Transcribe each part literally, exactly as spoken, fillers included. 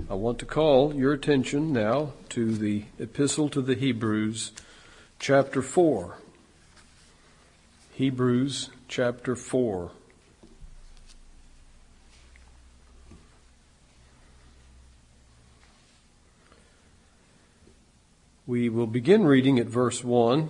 I want to call your attention now to the Epistle to the Hebrews, chapter four. Hebrews, chapter four. We will begin reading at verse one,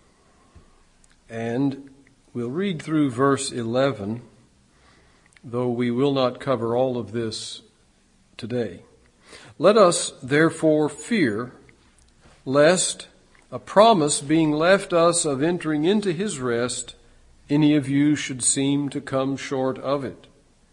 and we'll read through verse eleven, though we will not cover all of this today. Let us therefore fear, lest, a promise being left us of entering into his rest, any of you should seem to come short of it.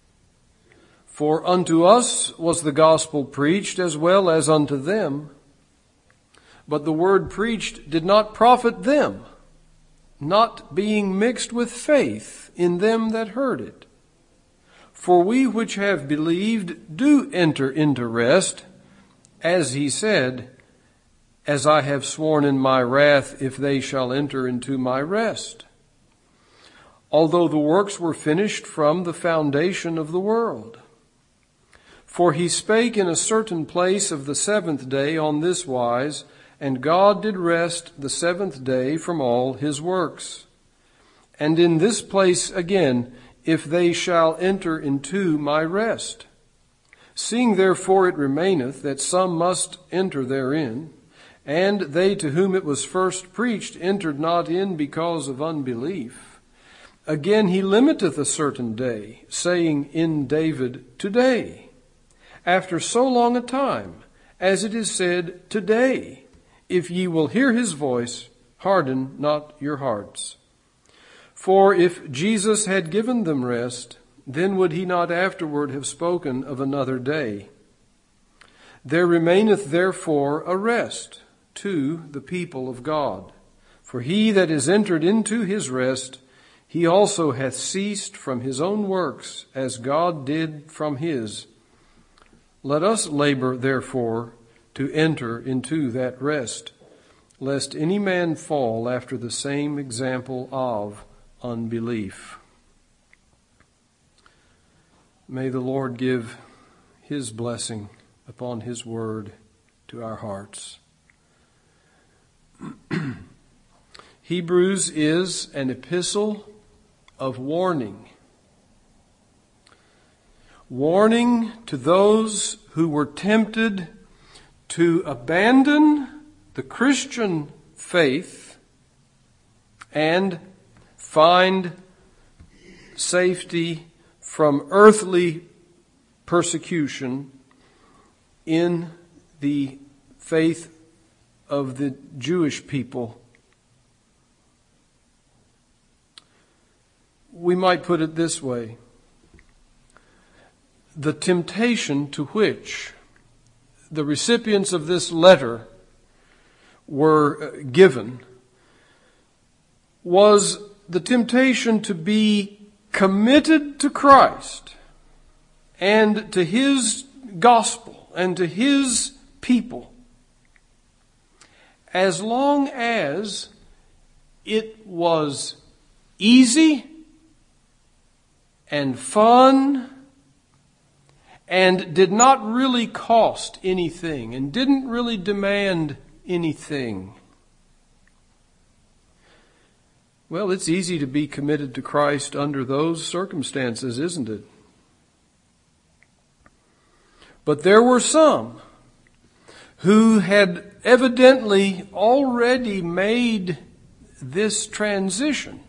For unto us was the gospel preached as well as unto them. But the word preached did not profit them, not being mixed with faith in them that heard it. For we which have believed do enter into rest, as he said, as I have sworn in my wrath, if they shall enter into my rest. Although the works were finished from the foundation of the world. For he spake in a certain place of the seventh day on this wise, and God did rest the seventh day from all his works. And in this place again, if they shall enter into my rest. Seeing therefore it remaineth that some must enter therein, and they to whom it was first preached entered not in because of unbelief. Again he limiteth a certain day, saying in David, today, after so long a time, as it is said, today, if ye will hear his voice, harden not your hearts. For if Jesus had given them rest, then would he not afterward have spoken of another day. There remaineth therefore a rest to the people of God. For he that is entered into his rest, he also hath ceased from his own works, as God did from his. Let us labor therefore to enter into that rest, lest any man fall after the same example of unbelief. May the Lord give his blessing upon his word to our hearts. Hebrews is an epistle of warning. Warning to those who were tempted to abandon the Christian faith and find safety from earthly persecution in the faith of the Jewish people. We might put it this way. The temptation to which the recipients of this letter were given was the temptation to be committed to Christ and to his gospel and to his people, as long as it was easy and fun and did not really cost anything and didn't really demand anything. Well, it's easy to be committed to Christ under those circumstances, isn't it? But there were some who had evidently already made this transition,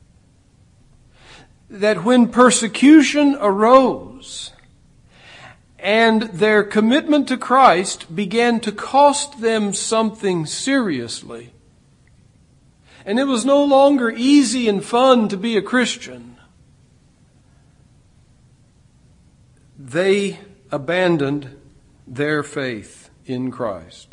that when persecution arose and their commitment to Christ began to cost them something seriously, and it was no longer easy and fun to be a Christian, they abandoned their faith in Christ.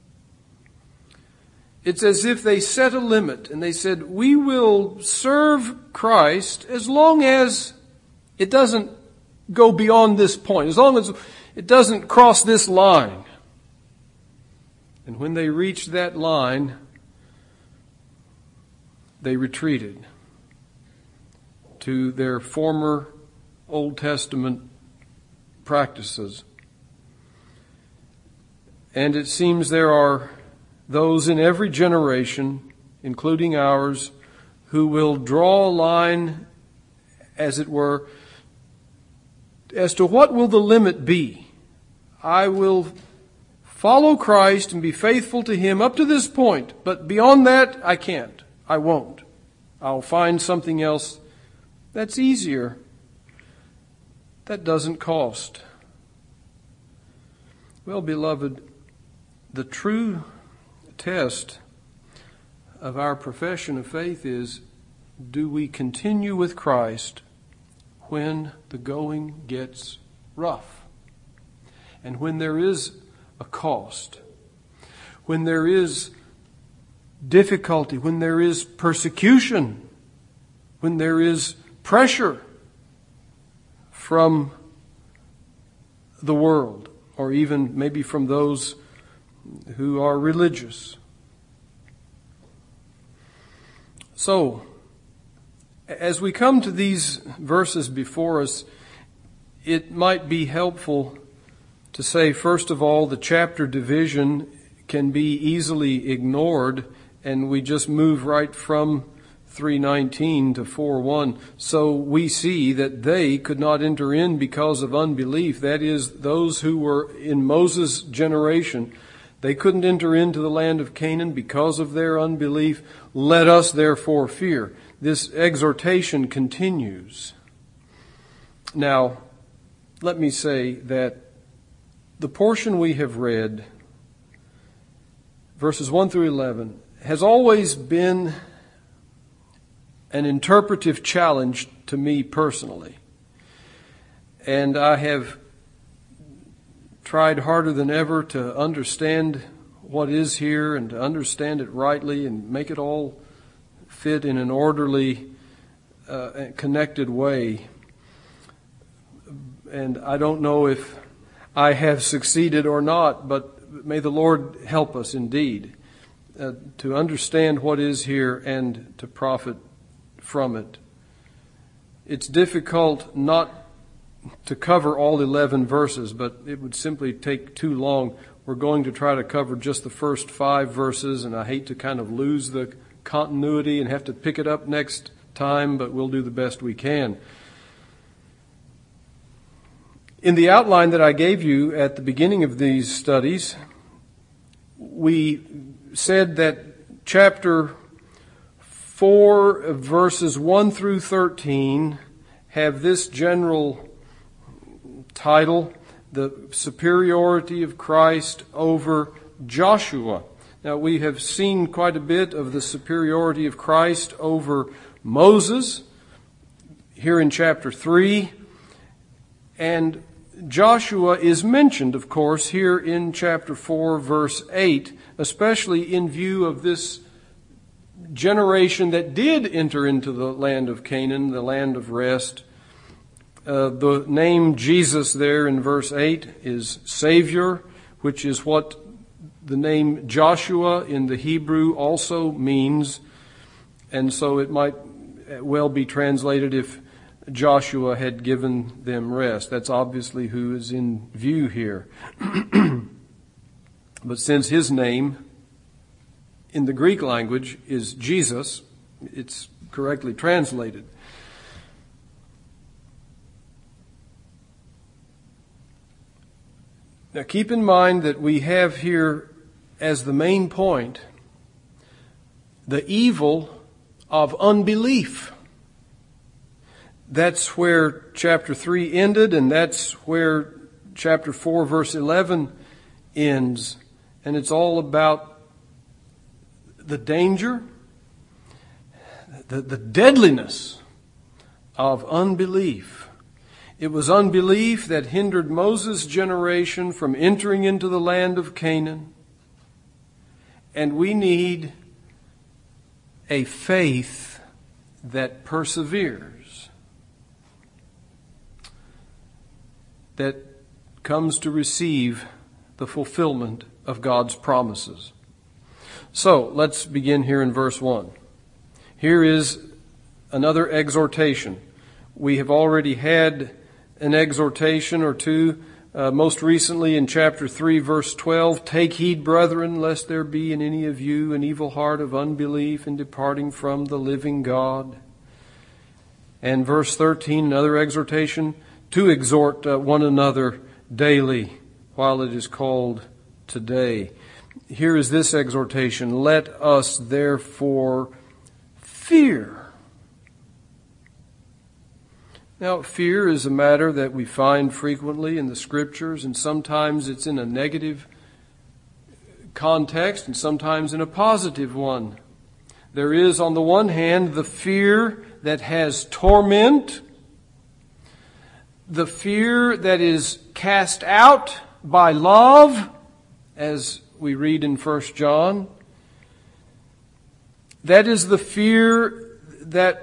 It's as if they set a limit and they said, we will serve Christ as long as it doesn't go beyond this point, as long as it doesn't cross this line. And when they reached that line, they retreated to their former Old Testament practices. And it seems there are those in every generation, including ours, who will draw a line, as it were, as to what will the limit be. I will follow Christ and be faithful to Him up to this point, but beyond that, I can't. I won't. I'll find something else that's easier, that doesn't cost. Well, beloved, the true test of our profession of faith is, do we continue with Christ when the going gets rough? And when there is a cost, when there is difficulty, when there is persecution, when there is pressure from the world, or even maybe from those who are religious. So, as we come to these verses before us, it might be helpful to say, first of all, the chapter division can be easily ignored, and we just move right from three nineteen to four one. So we see that they could not enter in because of unbelief. That is, those who were in Moses' generation, they couldn't enter into the land of Canaan because of their unbelief. Let us therefore fear. This exhortation continues. Now, let me say that the portion we have read, verses one through eleven, has always been an interpretive challenge to me personally. And I have tried harder than ever to understand what is here and to understand it rightly and make it all fit in an orderly, uh, connected way. And I don't know if I have succeeded or not, but may the Lord help us indeed uh, to understand what is here and to profit from it. It's difficult not to cover all eleven verses, but it would simply take too long. We're going to try to cover just the first five verses, and I hate to kind of lose the continuity and have to pick it up next time, but we'll do the best we can. In the outline that I gave you at the beginning of these studies, we said that chapter four, verses one through thirteen, have this general title, the superiority of Christ over Joshua. Now, we have seen quite a bit of the superiority of Christ over Moses here in chapter three. And Joshua is mentioned, of course, here in chapter four, verse eight, especially in view of this generation that did enter into the land of Canaan, the land of rest. Uh, the name Jesus there in verse eight is Savior, which is what the name Joshua in the Hebrew also means. And so it might well be translated, if Joshua had given them rest. That's obviously who is in view here. But since his name in the Greek language is Jesus, it's correctly translated. Now keep in mind that we have here as the main point the evil of unbelief. That's where chapter three ended, and that's where chapter four, verse eleven ends. And it's all about the danger, the, the deadliness of unbelief. It was unbelief that hindered Moses' generation from entering into the land of Canaan. And we need a faith that perseveres, that comes to receive the fulfillment of God's promises. So, let's begin here in verse one. Here is another exhortation. We have already had an exhortation or two Uh, most recently in chapter three, verse twelve, take heed, brethren, lest there be in any of you an evil heart of unbelief in departing from the living God. And verse thirteen, another exhortation, to exhort uh, one another daily while it is called today. Here is this exhortation, let us therefore fear. Now, fear is a matter that we find frequently in the Scriptures, and sometimes it's in a negative context and sometimes in a positive one. There is, on the one hand, the fear that has torment, the fear that is cast out by love, as we read in First John. That is the fear that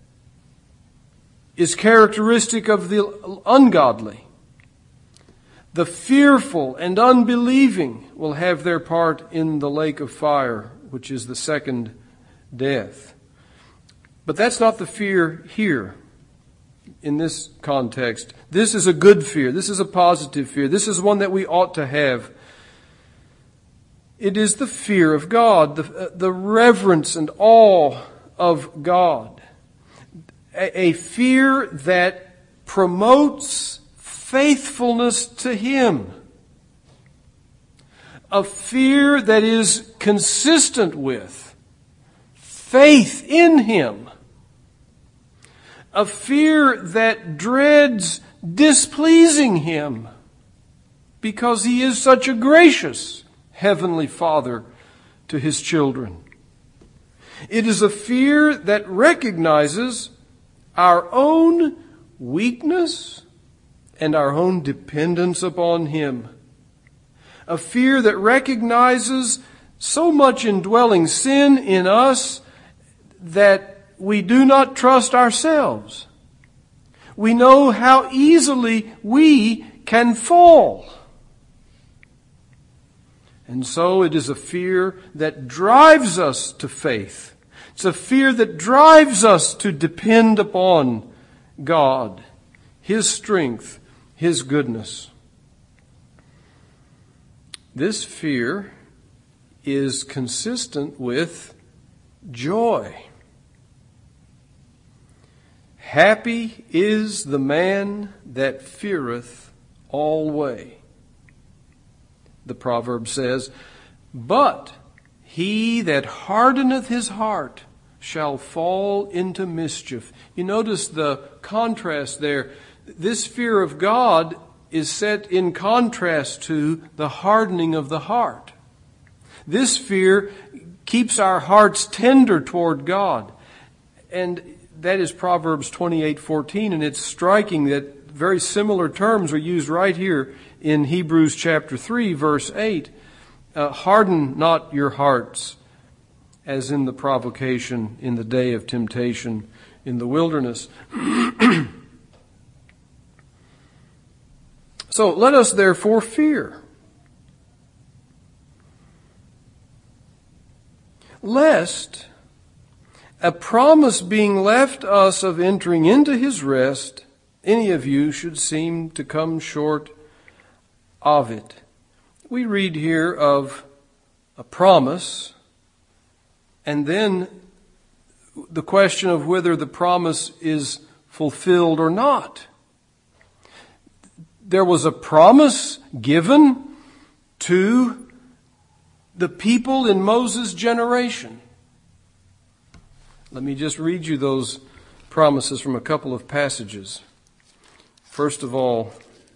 is characteristic of the ungodly. The fearful and unbelieving will have their part in the lake of fire, which is the second death. But that's not the fear here in this context. This is a good fear. This is a positive fear. This is one that we ought to have. It is the fear of God, the, the reverence and awe of God. A fear that promotes faithfulness to Him. A fear that is consistent with faith in Him. A fear that dreads displeasing Him because He is such a gracious Heavenly Father to His children. It is a fear that recognizes our own weakness and our own dependence upon Him. A fear that recognizes so much indwelling sin in us that we do not trust ourselves. We know how easily we can fall. And so it is a fear that drives us to faith. It's a fear that drives us to depend upon God, His strength, His goodness. This fear is consistent with joy. Happy is the man that feareth alway. The proverb says, but he that hardeneth his heart shall fall into mischief. You notice the contrast there. This fear of God is set in contrast to the hardening of the heart. This fear keeps our hearts tender toward God. And that is Proverbs twenty-eight fourteen, and it's striking that very similar terms are used right here in Hebrews chapter three, verse eight. Uh, harden not your hearts, as in the provocation in the day of temptation in the wilderness. So let us therefore fear, lest a promise being left us of entering into His rest, any of you should seem to come short of it. We read here of a promise, and then the question of whether the promise is fulfilled or not. There was a promise given to the people in Moses' generation. Let me just read you those promises from a couple of passages. First of all,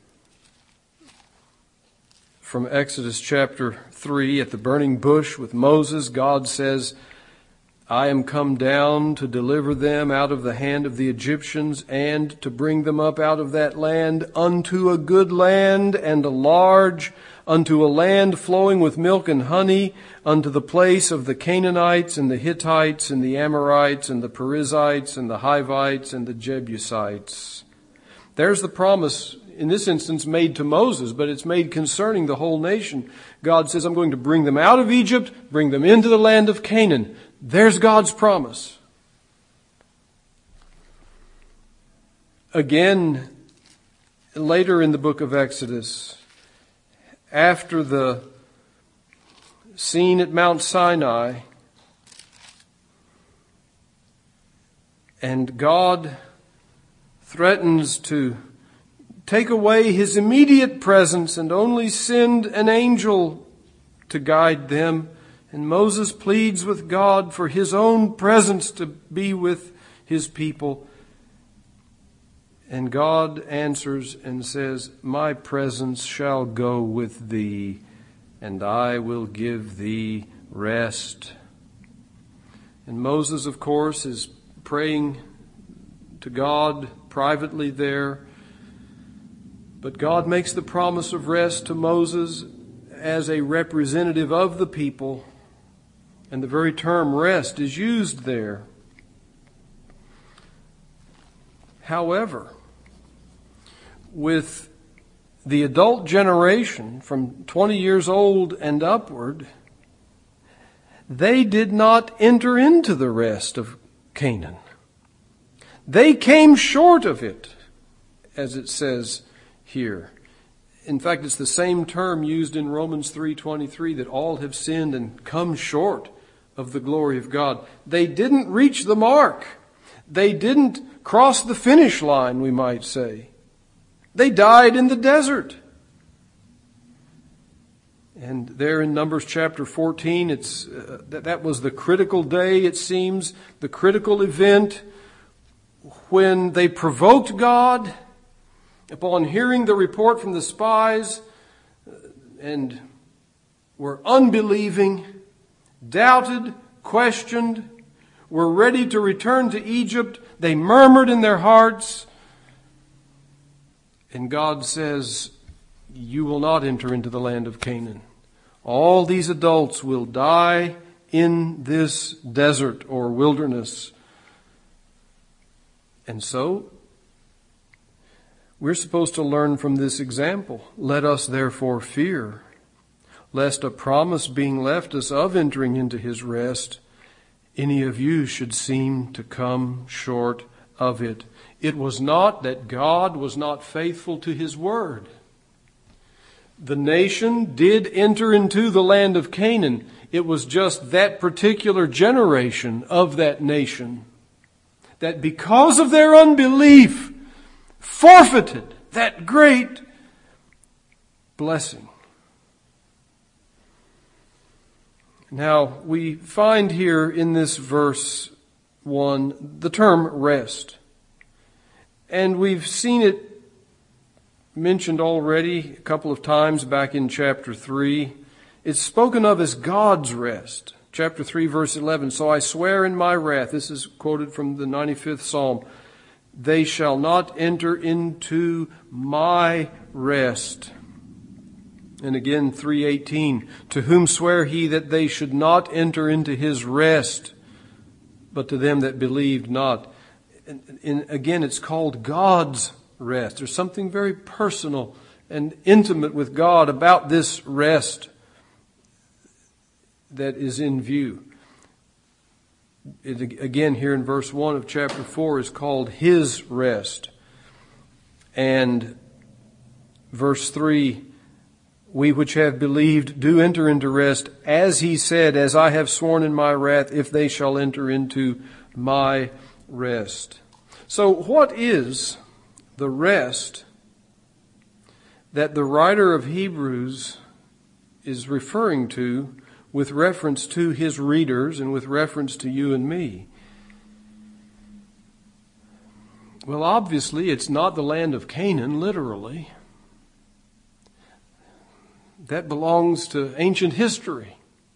from Exodus chapter three, at the burning bush with Moses, God says, I am come down to deliver them out of the hand of the Egyptians and to bring them up out of that land unto a good land and a large, unto a land flowing with milk and honey, unto the place of the Canaanites and the Hittites and the Amorites and the Perizzites and the Hivites and the Jebusites. There's the promise, in this instance, made to Moses, but it's made concerning the whole nation. God says, I'm going to bring them out of Egypt, bring them into the land of Canaan. There's God's promise. Again, later in the book of Exodus, after the scene at Mount Sinai, and God threatens to take away his immediate presence and only send an angel to guide them. And Moses pleads with God for his own presence to be with his people. And God answers and says, "My presence shall go with thee, and I will give thee rest." And Moses, of course, is praying to God privately there. But God makes the promise of rest to Moses as a representative of the people. And the very term rest is used there. However, with the adult generation from twenty years old and upward, they did not enter into the rest of Canaan. They came short of it, as it says here. In fact, it's the same term used in Romans three twenty-three, that all have sinned and come short of the glory of God. They didn't reach the mark. They didn't cross the finish line, we might say. They died in the desert. And there in Numbers chapter fourteen, it's uh, that, that was the critical day, it seems, the critical event when they provoked God upon hearing the report from the spies and were unbelieving, doubted, questioned, were ready to return to Egypt. They murmured in their hearts. And God says, "You will not enter into the land of Canaan. All these adults will die in this desert or wilderness." And so, we're supposed to learn from this example. "Let us therefore fear, lest a promise being left us of entering into his rest, any of you should seem to come short of it." It was not that God was not faithful to his word. The nation did enter into the land of Canaan. It was just that particular generation of that nation that, because of their unbelief, forfeited that great blessing. Now, we find here in this verse one the term rest. And we've seen it mentioned already a couple of times back in chapter three. It's spoken of as God's rest. Chapter three, verse eleven, "So I swear in my wrath," this is quoted from the ninety-fifth Psalm, "they shall not enter into my rest." And again, three eighteen, "To whom sware he that they should not enter into his rest, but to them that believed not." And, and again, it's called God's rest. There's something very personal and intimate with God about this rest that is in view. It, again, here in verse one of chapter four, is called his rest. And verse three, "We which have believed do enter into rest, as he said, as I have sworn in my wrath, if they shall enter into my rest." So what is the rest that the writer of Hebrews is referring to with reference to his readers and with reference to you and me? Well, obviously, it's not the land of Canaan, literally. That belongs to ancient history.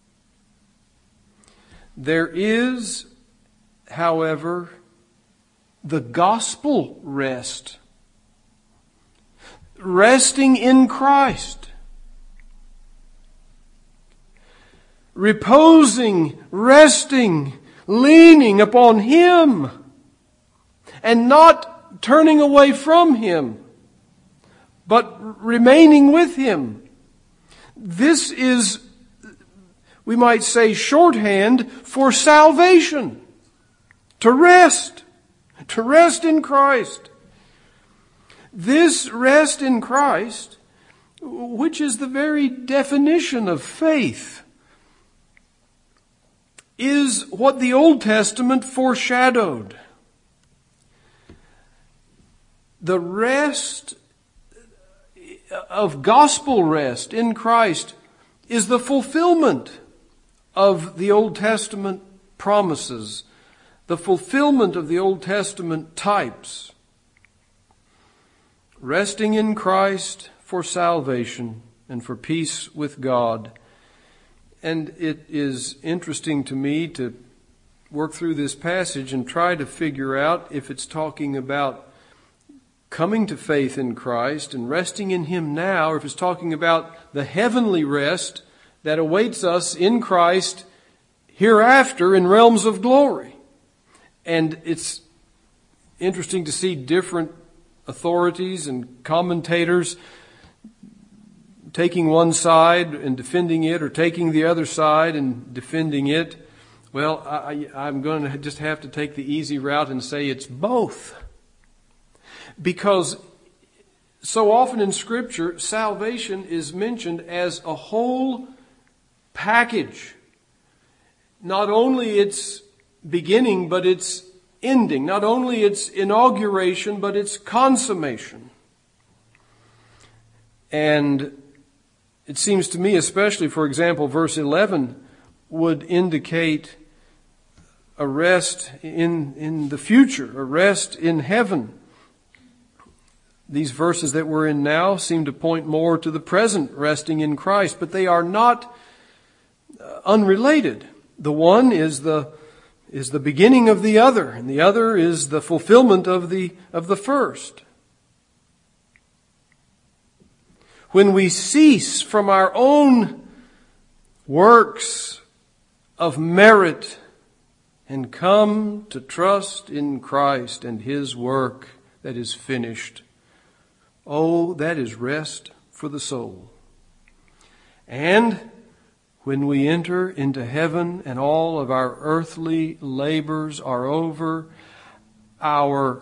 There is, however, the gospel rest. Resting in Christ. Reposing, resting, leaning upon Him. And not turning away from Him, but remaining with Him. This is, we might say, shorthand for salvation. To rest. To rest in Christ. This rest in Christ, which is the very definition of faith, is what the Old Testament foreshadowed. The rest of gospel rest in Christ is the fulfillment of the Old Testament promises, the fulfillment of the Old Testament types. Resting in Christ for salvation and for peace with God. And it is interesting to me to work through this passage and try to figure out if it's talking about coming to faith in Christ and resting in Him now, or if it's talking about the heavenly rest that awaits us in Christ hereafter in realms of glory. And it's interesting to see different authorities and commentators taking one side and defending it, or taking the other side and defending it. Well, I, I'm going to just have to take the easy route and say it's both. Because so often in Scripture, salvation is mentioned as a whole package. Not only its beginning, but its ending. Not only its inauguration, but its consummation. And it seems to me, especially, for example, verse eleven would indicate a rest in, in the future, a rest in heaven. These verses that we're in now seem to point more to the present resting in Christ, but they are not unrelated. The one is the is the beginning of the other, and the other is the fulfillment of the of the first. When we cease from our own works of merit and come to trust in Christ and His work that is finished, oh, that is rest for the soul. And when we enter into heaven and all of our earthly labors are over, our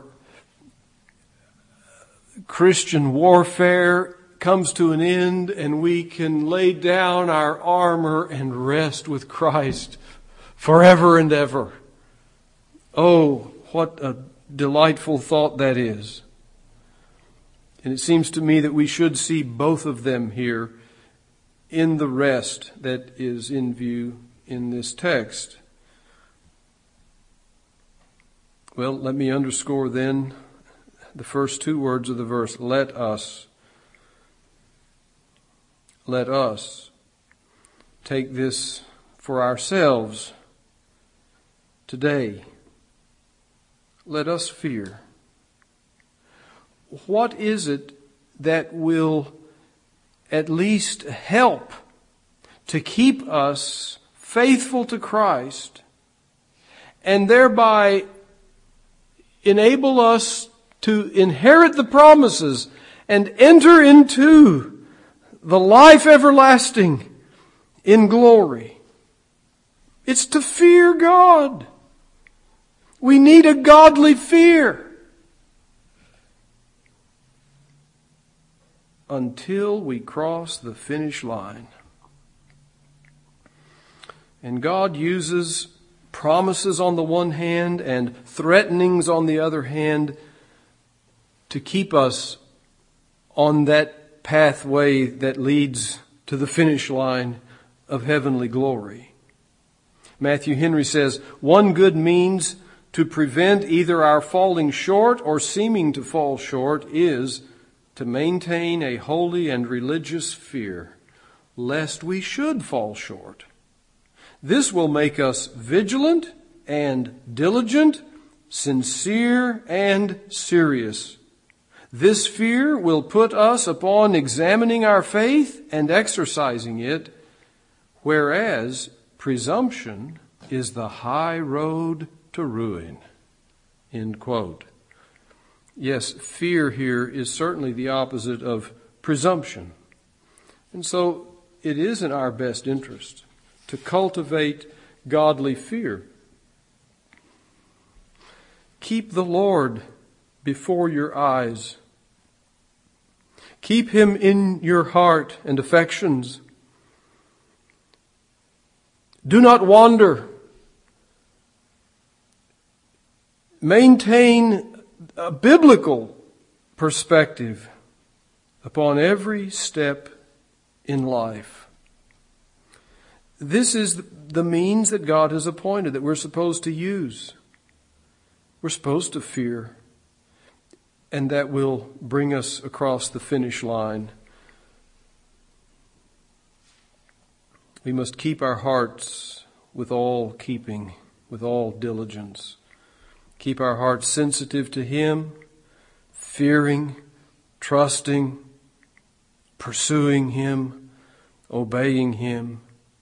Christian warfare comes to an end, and we can lay down our armor and rest with Christ forever and ever. Oh, what a delightful thought that is. And it seems to me that we should see both of them here in the rest that is in view in this text. Well, let me underscore then the first two words of the verse. Let us. Let us take this for ourselves today. Let us fear. What is it that will at least help to keep us faithful to Christ and thereby enable us to inherit the promises and enter into the life everlasting in glory? It's to fear God. We need a godly fear. Until we cross the finish line. And God uses promises on the one hand and threatenings on the other hand to keep us on that pathway that leads to the finish line of heavenly glory. Matthew Henry says, one good means to prevent either our falling short or seeming to fall short is to maintain a holy and religious fear, lest we should fall short. This will make us vigilant and diligent, sincere and serious. This fear will put us upon examining our faith and exercising it, whereas presumption is the high road to ruin. End quote. Yes, fear here is certainly the opposite of presumption. And so it is in our best interest to cultivate godly fear. Keep the Lord before your eyes Keep him in your heart and affections. Do not wander. Maintain a biblical perspective upon every step in life. This is the means that God has appointed that we're supposed to use. We're supposed to fear, and that will bring us across the finish line. We must keep our hearts with all keeping, with all diligence. Keep our hearts sensitive to Him, fearing, trusting, pursuing Him, obeying Him.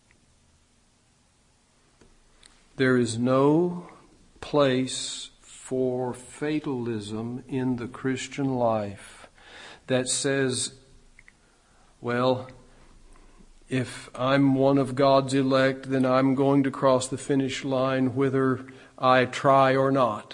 There is no place for fatalism in the Christian life that says, well, if I'm one of God's elect, then I'm going to cross the finish line whether I try or not.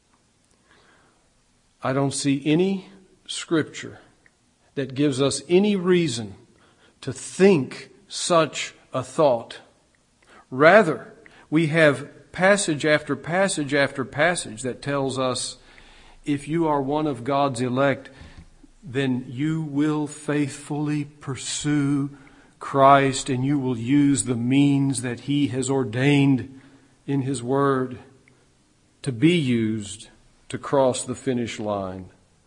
I don't see any scripture that gives us any reason to think such a thought. Rather, we have passage after passage after passage that tells us if you are one of God's elect, then you will faithfully pursue Christ and you will use the means that He has ordained in His Word to be used to cross the finish line.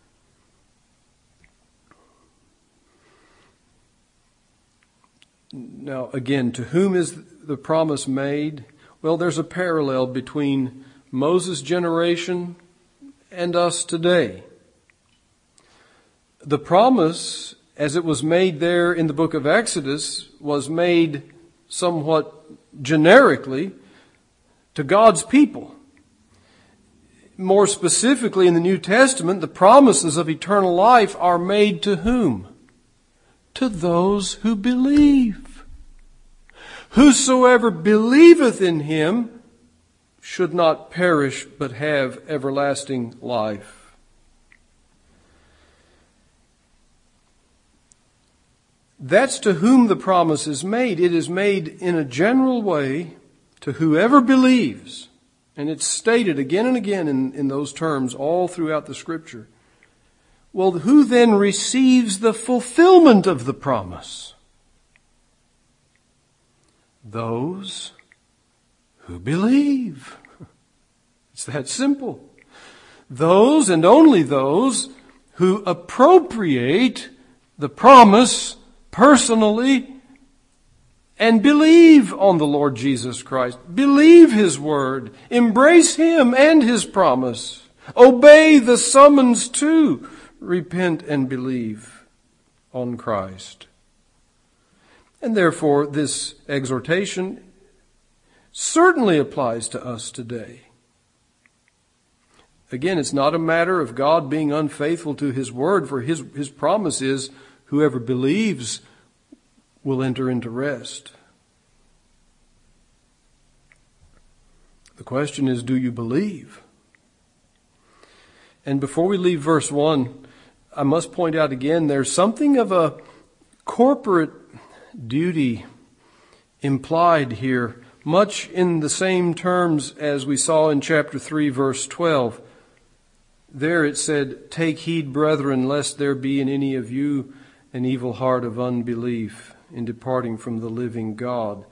Now, again, to whom is the promise made? Well, there's a parallel between Moses' generation and us today. The promise, as it was made there in the book of Exodus, was made somewhat generically to God's people. More specifically, in the New Testament, the promises of eternal life are made to whom? To those who believe. Whosoever believeth in Him should not perish, but have everlasting life. That's to whom the promise is made. It is made in a general way to whoever believes. And it's stated again and again in, in those terms all throughout the Scripture. Well, who then receives the fulfillment of the promise? Those who believe. It's that simple. Those and only those who appropriate the promise personally and believe on the Lord Jesus Christ. Believe His Word. Embrace Him and His promise. Obey the summons to repent and believe on Christ. And therefore, this exhortation certainly applies to us today. Again, it's not a matter of God being unfaithful to His Word, for His, His promise is whoever believes will enter into rest. The question is, do you believe? And before we leave verse one, I must point out again, there's something of a corporate duty implied here, much in the same terms as we saw in chapter three, verse twelve. There it said, "Take heed, brethren, lest there be in any of you an evil heart of unbelief in departing from the living God."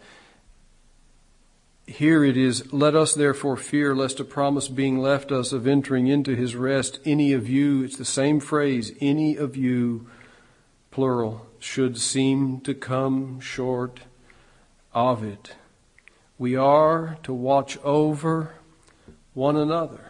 Here it is, "Let us therefore fear, lest a promise being left us of entering into His rest, any of you," it's the same phrase, "any of you," plural, "should seem to come short of it." We are to watch over one another.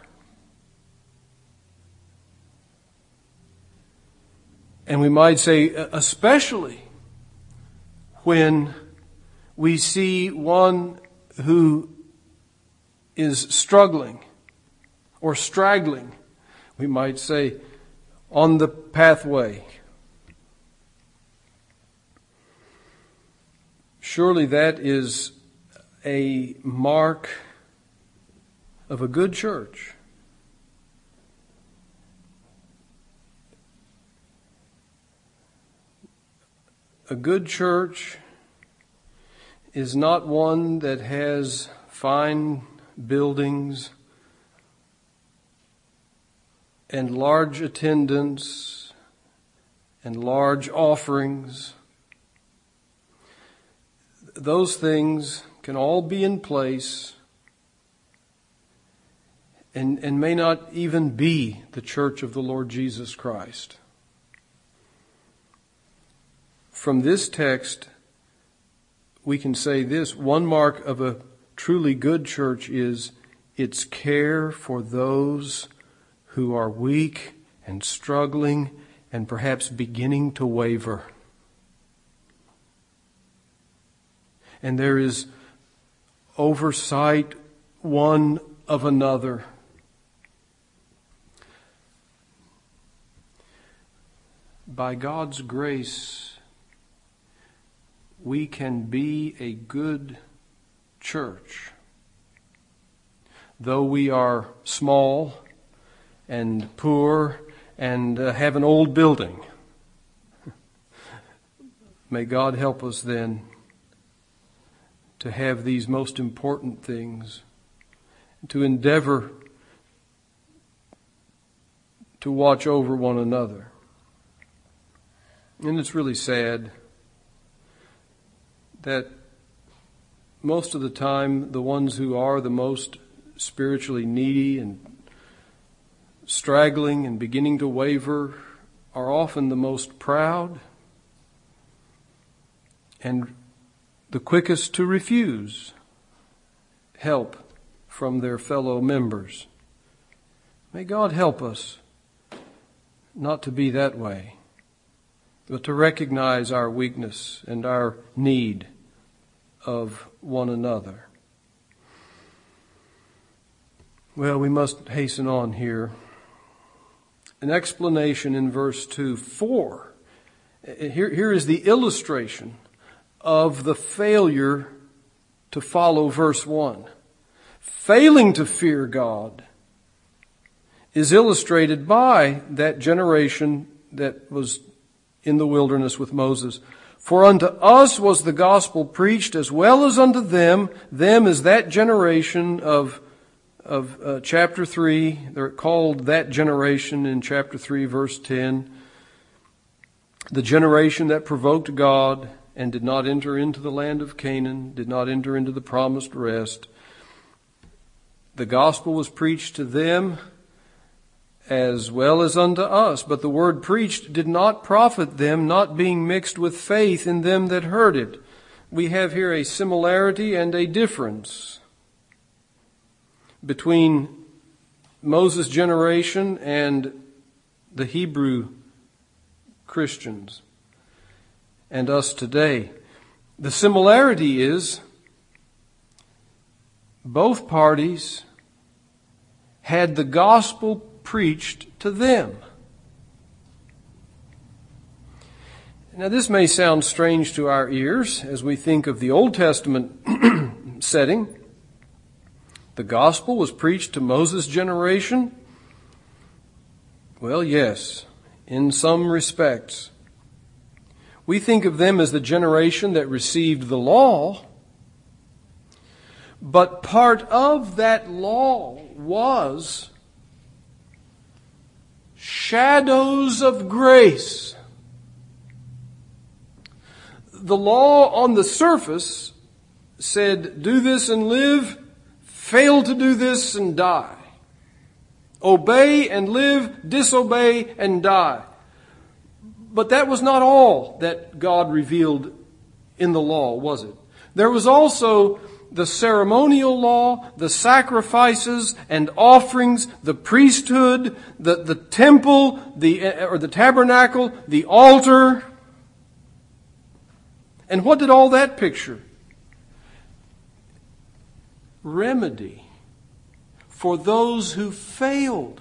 And we might say, especially when we see one who is struggling or straggling, we might say, on the pathway. Surely that is a mark of a good church. a good church is not one that has fine buildings and large attendance and large offerings. Those things can all be in place and, and may not even be the church of the Lord Jesus Christ. From this text, we can say this: one mark of a truly good church is its care for those who are weak and struggling and perhaps beginning to waver. And there is oversight one of another. By God's grace, we can be a good church, though we are small and poor and uh, have an old building. May God help us then to have these most important things, to endeavor to watch over one another. And it's really sad that most of the time the ones who are the most spiritually needy and straggling and beginning to waver are often the most proud and the quickest to refuse help from their fellow members. May God help us not to be that way, but to recognize our weakness and our need of one another. Well, we must hasten on here. An explanation in verse two. For, here, here is the illustration of the failure to follow verse one. Failing to fear God is illustrated by that generation that was in the wilderness with Moses. For unto us was the gospel preached as well as unto them. Them is that generation of of uh, chapter three. They're called that generation in chapter three, verse ten. The generation that provoked God and did not enter into the land of Canaan, did not enter into the promised rest. The gospel was preached to them as well as unto us. But the word preached did not profit them, not being mixed with faith in them that heard it. We have here a similarity and a difference between Moses' generation and the Hebrew Christians and us today. The similarity is both parties had the gospel preached to them. Now, this may sound strange to our ears as we think of the Old Testament setting. The gospel was preached to Moses' generation. Well, yes, in some respects. We think of them as the generation that received the law, but part of that law was shadows of grace. The law on the surface said, do this and live, fail to do this and die. Obey and live, disobey and die. But that was not all that God revealed in the law, was it? There was also the ceremonial law, the sacrifices and offerings, the priesthood, the, the temple, the, or the tabernacle, the altar. And what did all that picture? Remedy for those who failed.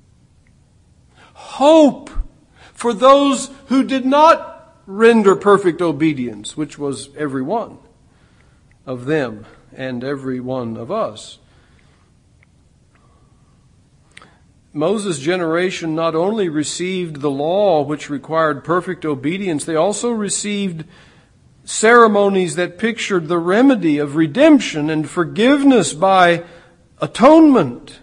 Hope for those who did not render perfect obedience, which was every one of them and every one of us. Moses' generation not only received the law, which required perfect obedience, they also received ceremonies that pictured the remedy of redemption and forgiveness by atonement.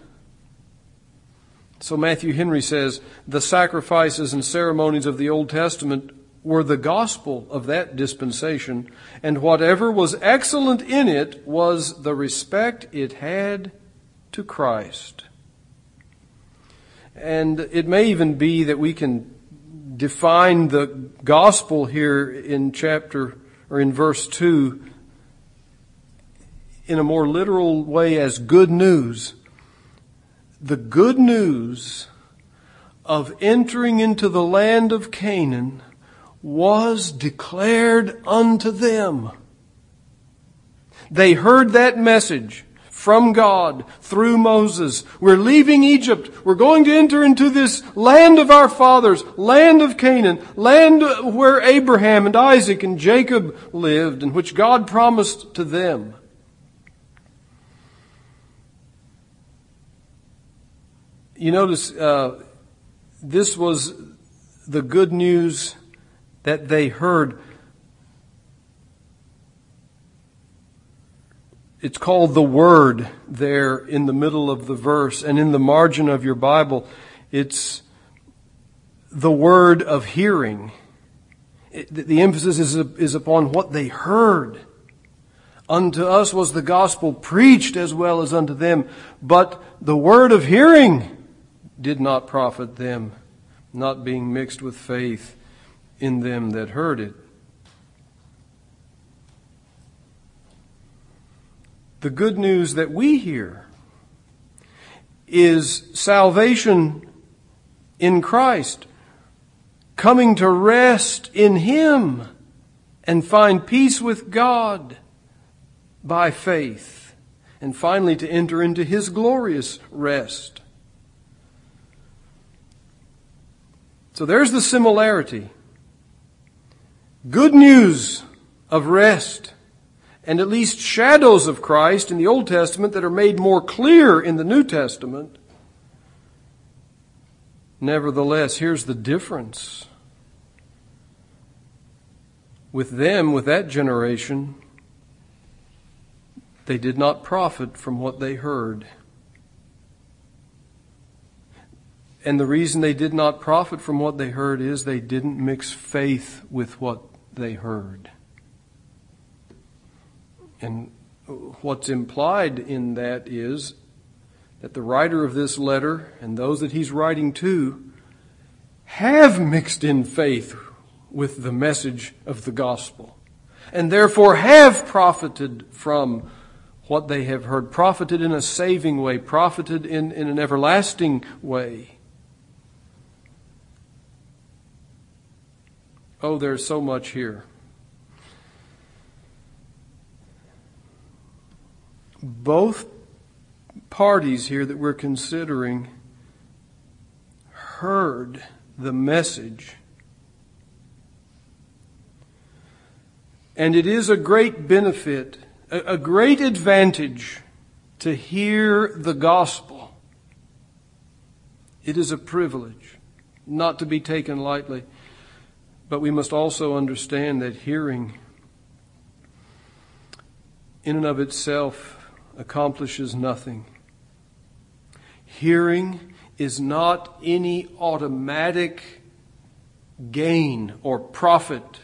So Matthew Henry says, the sacrifices and ceremonies of the Old Testament were the gospel of that dispensation, and whatever was excellent in it was the respect it had to Christ. And it may even be that we can define the gospel here in chapter or in verse two in a more literal way as good news. The good news of entering into the land of Canaan was declared unto them. They heard that message from God through Moses. We're leaving Egypt. We're going to enter into this land of our fathers, land of Canaan, land where Abraham and Isaac and Jacob lived and which God promised to them. You notice uh, this was the good news that they heard. It's called the Word there in the middle of the verse, and in the margin of your Bible, it's the word of hearing. It, the emphasis is, is upon what they heard. Unto us was the gospel preached as well as unto them, but the word of hearing did not profit them, not being mixed with faith in them that heard it. The good news that we hear is salvation in Christ, coming to rest in Him and find peace with God by faith, and finally to enter into His glorious rest. So there's the similarity. Good news of rest, and at least shadows of Christ in the Old Testament that are made more clear in the New Testament. Nevertheless, here's the difference. With them, with that generation, they did not profit from what they heard. And the reason they did not profit from what they heard is they didn't mix faith with what they heard. And what's implied in that is that the writer of this letter and those that he's writing to have mixed in faith with the message of the gospel, and therefore have profited from what they have heard, profited in a saving way, profited in, in an everlasting way. Oh, there's so much here. Both parties here that we're considering heard the message. And it is a great benefit, a great advantage to hear the gospel. It is a privilege, not to be taken lightly. But we must also understand that hearing in and of itself accomplishes nothing. Hearing is not any automatic gain or profit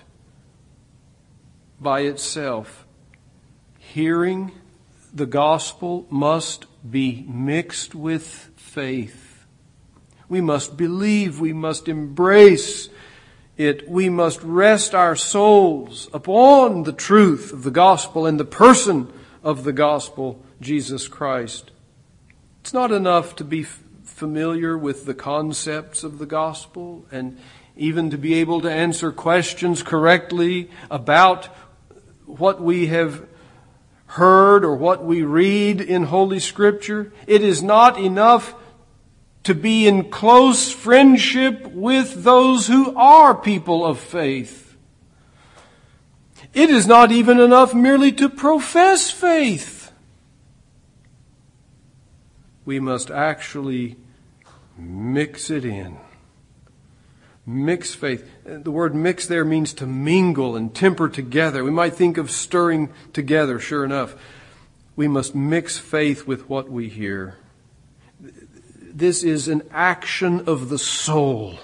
by itself. Hearing the gospel must be mixed with faith. We must believe, we must embrace it. We must rest our souls upon the truth of the gospel and the person of the gospel, Jesus Christ. It's not enough to be f- familiar with the concepts of the gospel and even to be able to answer questions correctly about what we have heard or what we read in Holy Scripture. It is not enough to be in close friendship with those who are people of faith. It is not even enough merely to profess faith. We must actually mix it in. Mix faith. The word mix there means to mingle and temper together. We might think of stirring together, sure enough. We must mix faith with what we hear. This is an action of the soul.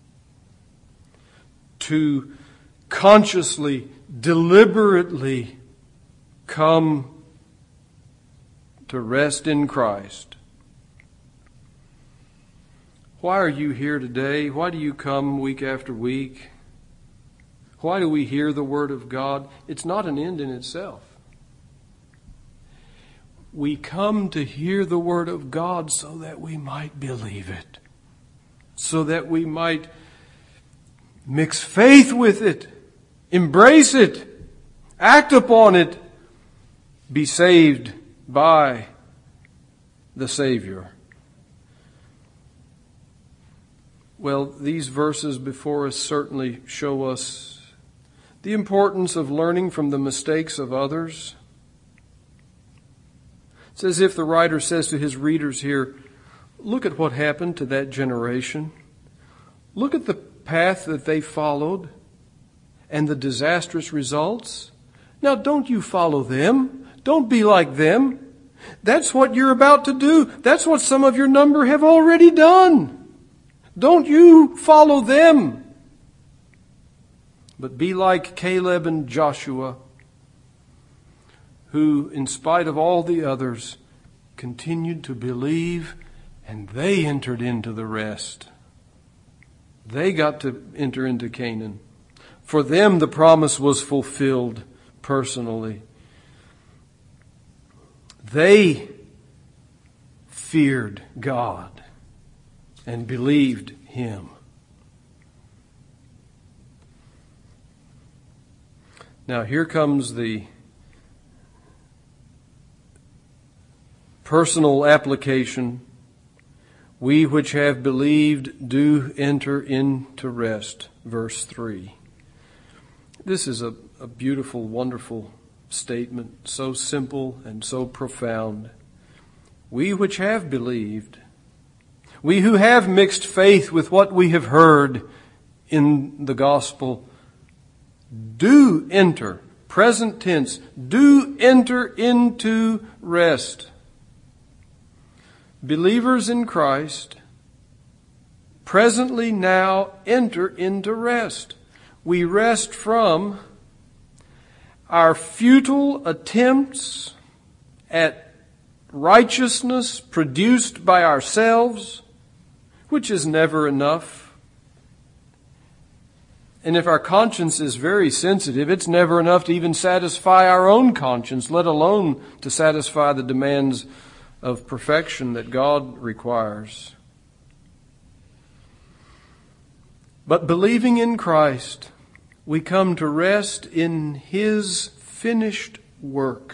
To consciously, deliberately come to rest in Christ. Why are you here today? Why do you come week after week? Why do we hear the Word of God? It's not an end in itself. We come to hear the Word of God so that we might believe it, so that we might mix faith with it, embrace it, act upon it, be saved by the Savior. Well, these verses before us certainly show us the importance of learning from the mistakes of others. It's as if the writer says to his readers here, look at what happened to that generation. Look at the path that they followed and the disastrous results. Now, don't you follow them. Don't be like them. That's what you're about to do. That's what some of your number have already done. Don't you follow them. But be like Caleb and Joshua, who, in spite of all the others, continued to believe, and they entered into the rest. They got to enter into Canaan. For them, the promise was fulfilled personally. They feared God and believed Him. Now here comes the personal application. We which have believed do enter into rest. Verse three. This is a, a beautiful, wonderful statement, so simple and so profound. We which have believed, we who have mixed faith with what we have heard in the gospel, do enter, present tense, do enter into rest. Believers in Christ presently now enter into rest. We rest from our futile attempts at righteousness produced by ourselves, which is never enough. And if our conscience is very sensitive, it's never enough to even satisfy our own conscience, let alone to satisfy the demands of perfection that God requires. But believing in Christ, we come to rest in His finished work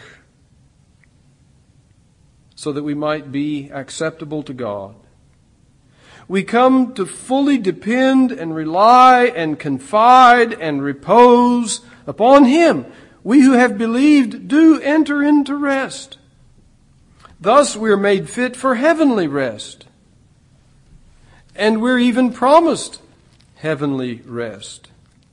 so that we might be acceptable to God. We come to fully depend and rely and confide and repose upon Him. We who have believed do enter into rest. Thus we are made fit for heavenly rest. And we're even promised heavenly rest.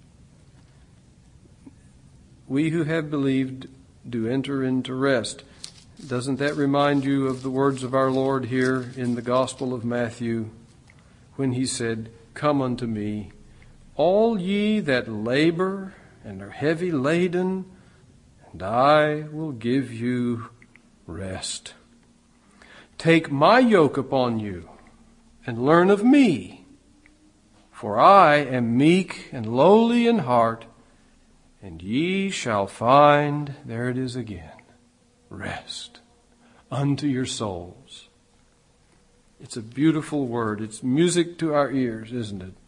We who have believed do enter into rest. Doesn't that remind you of the words of our Lord here in the Gospel of Matthew when He said, "Come unto me, all ye that labor and are heavy laden, and I will give you rest. Take my yoke upon you and learn of me, for I am meek and lowly in heart, and ye shall find," there it is again, "rest unto your souls." It's a beautiful word. It's music to our ears, isn't it?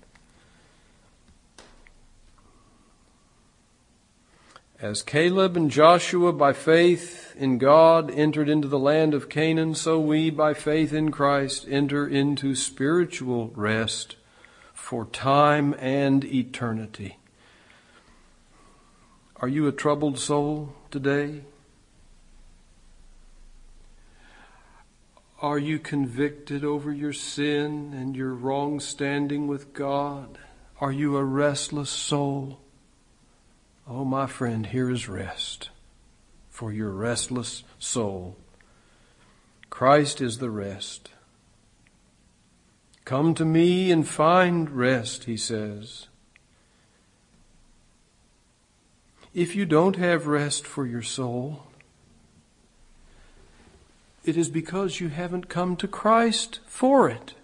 As Caleb and Joshua by faith in God entered into the land of Canaan, so we by faith in Christ enter into spiritual rest for time and eternity. Are you a troubled soul today? Are you convicted over your sin and your wrong standing with God? Are you a restless soul? Oh, my friend, here is rest for your restless soul. Christ is the rest. Come to me and find rest, he says. If you don't have rest for your soul, it is because you haven't come to Christ for it.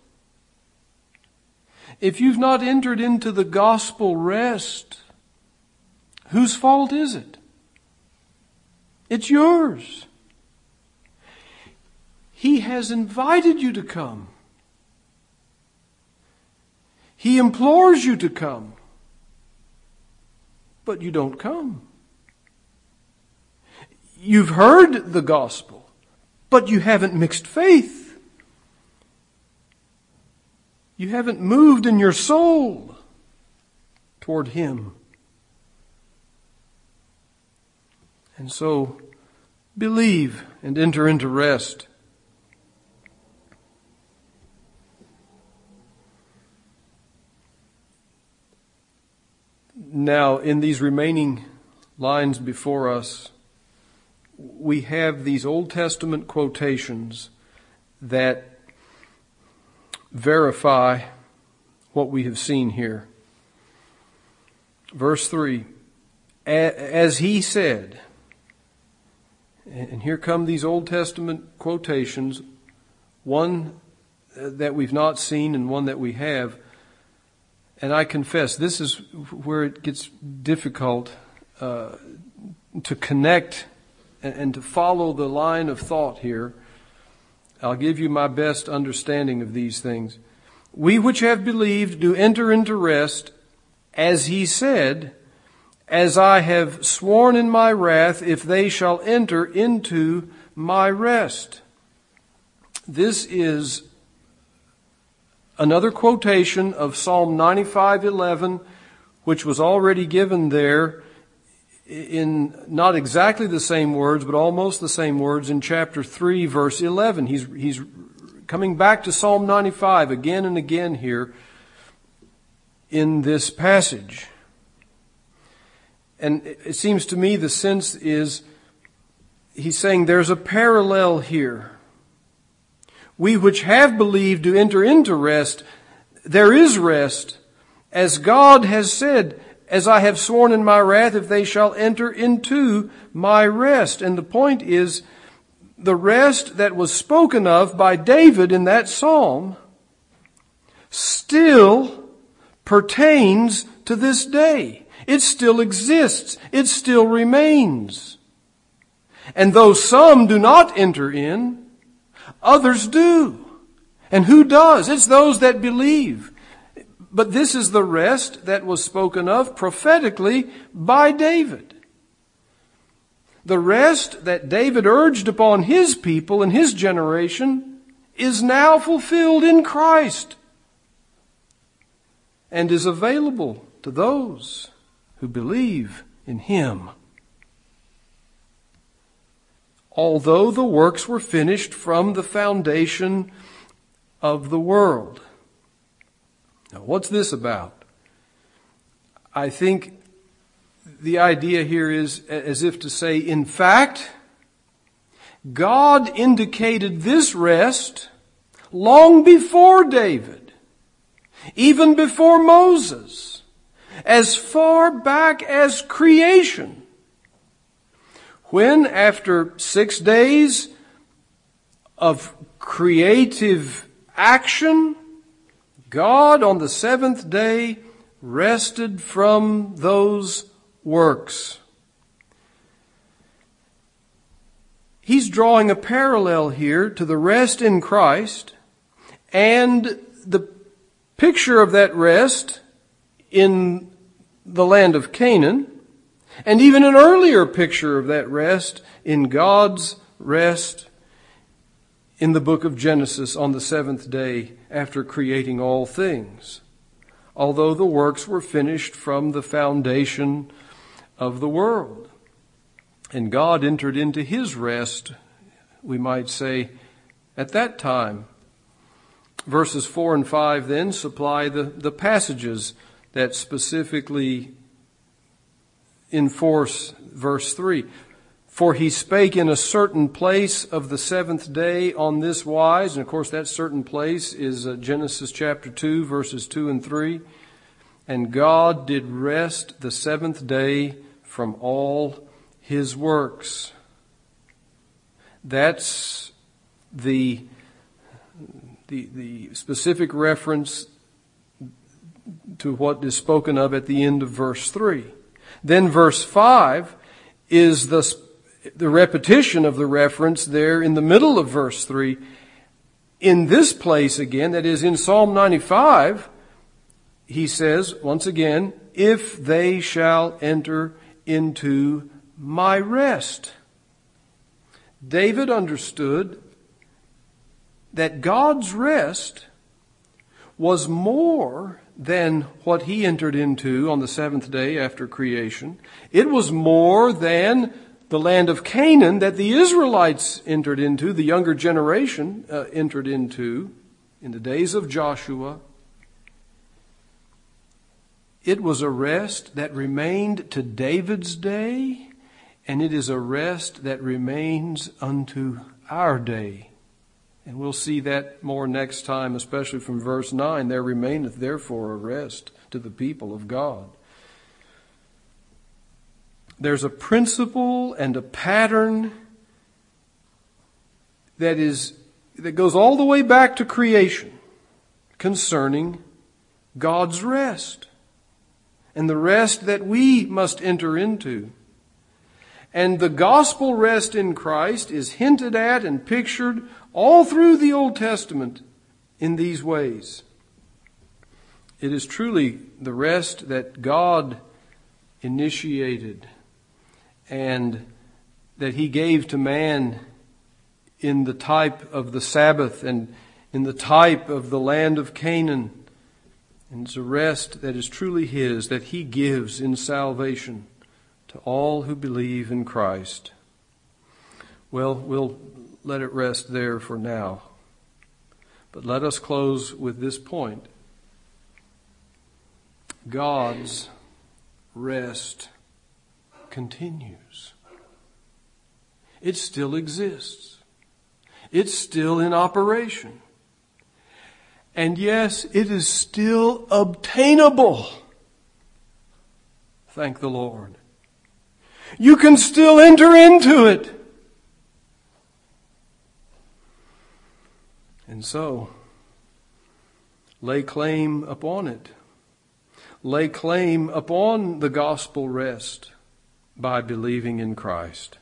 If you've not entered into the gospel rest, whose fault is it? It's yours. He has invited you to come. He implores you to come. But you don't come. You've heard the gospel, but you haven't mixed faith. You haven't moved in your soul toward Him. And so, believe and enter into rest. Now, in these remaining lines before us, we have these Old Testament quotations that verify what we have seen here. Verse three, as he said, and here come these Old Testament quotations, one that we've not seen and one that we have. And I confess, this is where it gets difficult uh, to connect and, and to follow the line of thought here. I'll give you my best understanding of these things. We which have believed do enter into rest, as he said, as I have sworn in my wrath, if they shall enter into my rest. This is another quotation of Psalm ninety-five eleven, which was already given there in not exactly the same words, but almost the same words in chapter three, verse eleven. He's, he's coming back to Psalm ninety-five again and again here in this passage. And it seems to me the sense is, he's saying there's a parallel here. We which have believed do enter into rest. There is rest, as God has said, as I have sworn in my wrath, if they shall enter into my rest. And the point is, the rest that was spoken of by David in that psalm still pertains to this day. It still exists. It still remains. And though some do not enter in, others do. And who does? It's those that believe. But this is the rest that was spoken of prophetically by David. The rest that David urged upon his people and his generation is now fulfilled in Christ and is available to those who believe in Him. Although the works were finished from the foundation of the world. Now, what's this about? I think the idea here is as if to say, in fact, God indicated this rest long before David, even before Moses, as far back as creation. When, after six days of creative action, God on the seventh day rested from those works. He's drawing a parallel here to the rest in Christ and the picture of that rest in the land of Canaan, and even an earlier picture of that rest in God's rest in the book of Genesis on the seventh day after creating all things. Although the works were finished from the foundation of the world. And God entered into His rest, we might say, at that time. Verses four and five then supply the, the passages that specifically enforce verse three. For he spake in a certain place of the seventh day on this wise. And of course that certain place is uh, Genesis chapter two, verses two and three. And God did rest the seventh day from all his works. That's the, the, the specific reference to what is spoken of at the end of verse three. Then verse five is the the repetition of the reference there in the middle of verse three. In this place again, that is in Psalm ninety-five, he says once again, if they shall enter into my rest. David understood that God's rest was more than what he entered into on the seventh day after creation. It was more than the land of Canaan that the Israelites entered into, the younger generation uh, entered into in the days of Joshua. It was a rest that remained to David's day, and it is a rest that remains unto our day. And we'll see that more next time, especially from verse nine. There remaineth therefore a rest to the people of God. There's a principle and a pattern that is that goes all the way back to creation concerning God's rest and the rest that we must enter into. And the gospel rest in Christ is hinted at and pictured all through the Old Testament in these ways. It is truly the rest that God initiated and that he gave to man in the type of the Sabbath and in the type of the land of Canaan. And it's a rest that is truly his, that he gives in salvation to all who believe in Christ. Well, we'll let it rest there for now. But let us close with this point. God's rest continues. It still exists. It's still in operation. And yes, it is still obtainable. Thank the Lord. You can still enter into it. And so, lay claim upon it. Lay claim upon the gospel rest by believing in Christ.